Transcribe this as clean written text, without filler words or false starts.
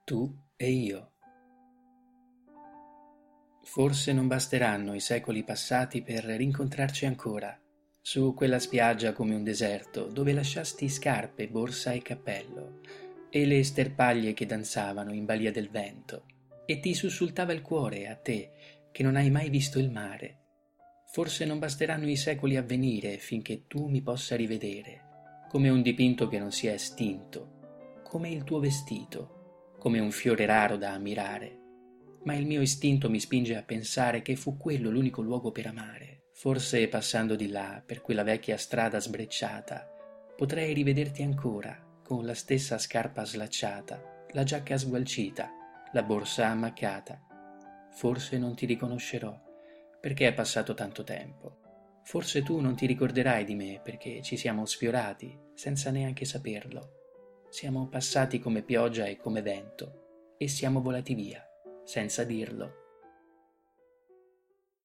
Tu e io. Forse non basteranno i secoli passati per rincontrarci ancora, su quella spiaggia come un deserto, dove lasciasti scarpe, borsa e cappello, e le sterpaglie che danzavano in balia del vento, e ti sussultava il cuore a te, che non hai mai visto il mare. Forse non basteranno i secoli a venire finché tu mi possa rivedere, come un dipinto che non si è estinto, come il tuo vestito, come un fiore raro da ammirare. Ma il mio istinto mi spinge a pensare che fu quello l'unico luogo per amare. Forse passando di là, per quella vecchia strada sbrecciata, potrei rivederti ancora, con la stessa scarpa slacciata, la giacca sgualcita, la borsa ammaccata. Forse non ti riconoscerò, perché è passato tanto tempo. Forse tu non ti ricorderai di me perché ci siamo sfiorati senza neanche saperlo. Siamo passati come pioggia e come vento e siamo volati via senza dirlo.